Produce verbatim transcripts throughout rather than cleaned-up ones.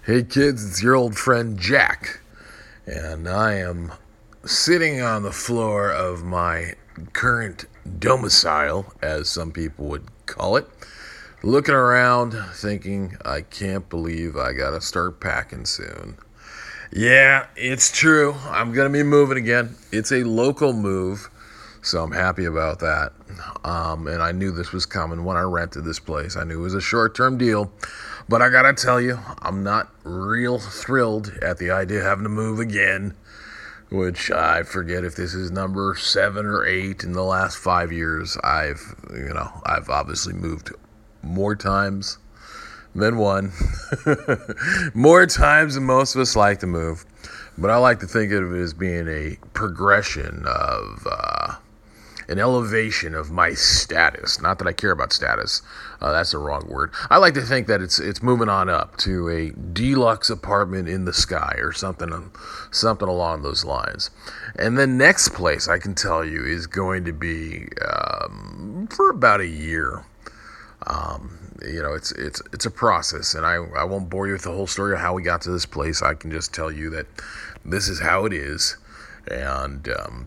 Hey kids, it's your old friend Jack, and I am sitting on the floor of my current domicile, as some people would call it, looking around, thinking, I can't believe I gotta start packing soon. Yeah, it's true. I'm gonna be moving again. It's a local move, so I'm happy about that. Um, and I knew this was coming when I rented this place. I knew it was a short-term deal. But I gotta tell you, I'm not real thrilled at the idea of having to move again, which I forget if this is number seven or eight in the last five years. I've, you know, I've obviously moved more times than one, more times than most of us like to move. But I like to think of it as being a progression of, uh, an elevation of my status. Not that I care about status. Uh, that's the wrong word. I like to think that it's it's moving on up to a deluxe apartment in the sky or something, something along those lines. And the next place I can tell you is going to be um, for about a year. Um, you know, it's it's it's a process, and I, I won't bore you with the whole story of how we got to this place. I can just tell you that this is how it is, and um,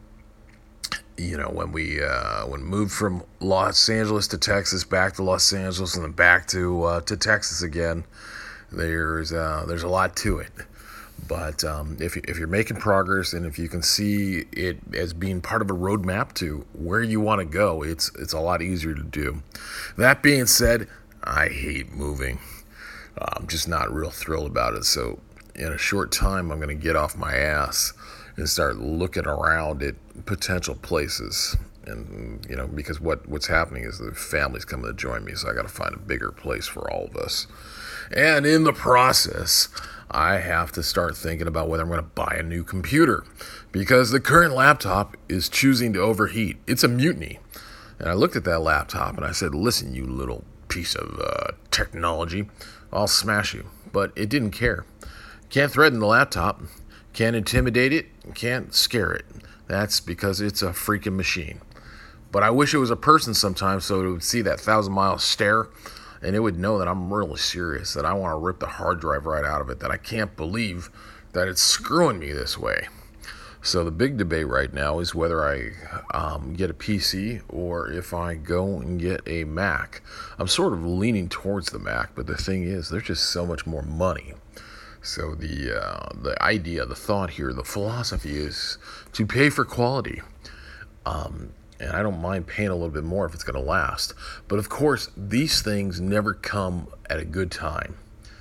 you know, when we uh, when moved from Los Angeles to Texas, back to Los Angeles, and then back to uh, to Texas again, there's uh, there's a lot to it. But um, if if you're making progress, and if you can see it as being part of a roadmap to where you want to go, it's it's a lot easier to do. That being said, I hate moving. I'm just not real thrilled about it. So in a short time, I'm going to get off my ass and start looking around at potential places. And, you know, because what, what's happening is the family's coming to join me, so I got to find a bigger place for all of us. And in the process, I have to start thinking about whether I'm going to buy a new computer, because the current laptop is choosing to overheat. It's a mutiny. And I looked at that laptop and I said, listen, you little piece of uh, technology, I'll smash you. But it didn't care. Can't threaten the laptop. Can't intimidate it, can't scare it. That's because it's a freaking machine. But I wish it was a person sometimes, so it would see that thousand mile stare, and it would know that I'm really serious, that I want to rip the hard drive right out of it, that I can't believe that it's screwing me this way. So the big debate right now is whether I um, get a P C or if I go and get a Mac. I'm sort of leaning towards the Mac, but the thing is, there's just so much more money. So the uh, the idea, the thought here, the philosophy is to pay for quality. Um, and I don't mind paying a little bit more if it's going to last. But of course, these things never come at a good time.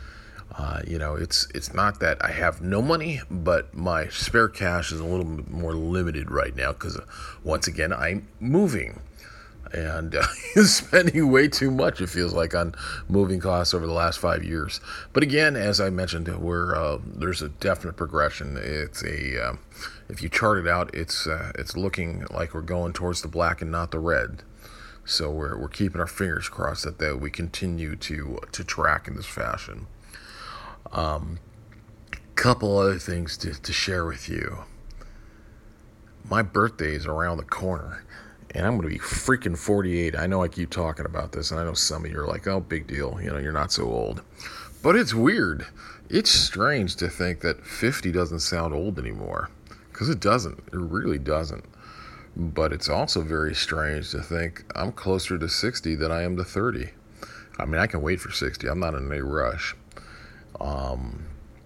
Uh, you know, it's it's not that I have no money, but my spare cash is a little bit more limited right now because, uh, once again, I'm moving. And uh, spending way too much, it feels like, on moving costs over the last five years. But again, as I mentioned, we're uh, there's a definite progression. It's a uh, if you chart it out, it's uh, it's looking like we're going towards the black and not the red. So we're we're keeping our fingers crossed that, that we continue to to track in this fashion. Um, couple other things to, to share with you. My birthday is around the corner. And I'm going to be freaking forty-eight. I know I keep talking about this, and I know some of you are like, oh, big deal. You know, you're not so old. But it's weird. It's strange to think that fifty doesn't sound old anymore. Because it doesn't. It really doesn't. But it's also very strange to think I'm closer to sixty than I am to thirty. I mean, I can wait for sixty. I'm not in a rush. Um,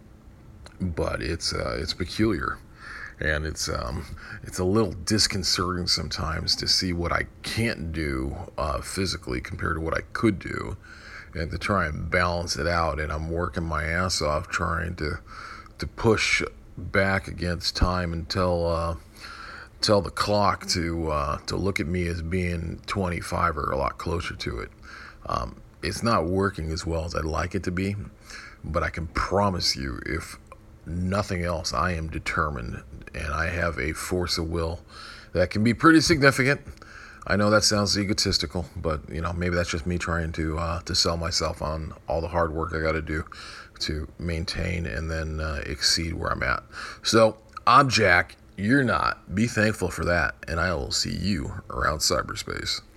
but it's uh, it's peculiar. And it's um, it's a little disconcerting sometimes to see what I can't do uh, physically compared to what I could do, and to try and balance it out. And I'm working my ass off trying to to push back against time and tell uh, tell the clock to uh, to look at me as being twenty-five or a lot closer to it. Um, it's not working as well as I'd like it to be, but I can promise you, if nothing else, I am determined, and I have a force of will that can be pretty significant. I know that sounds egotistical, but you know, maybe that's just me trying to uh, to sell myself on all the hard work I got to do to maintain and then uh, exceed where I'm at. So I'm Jack. You're not. Be thankful for that, and I will see you around cyberspace.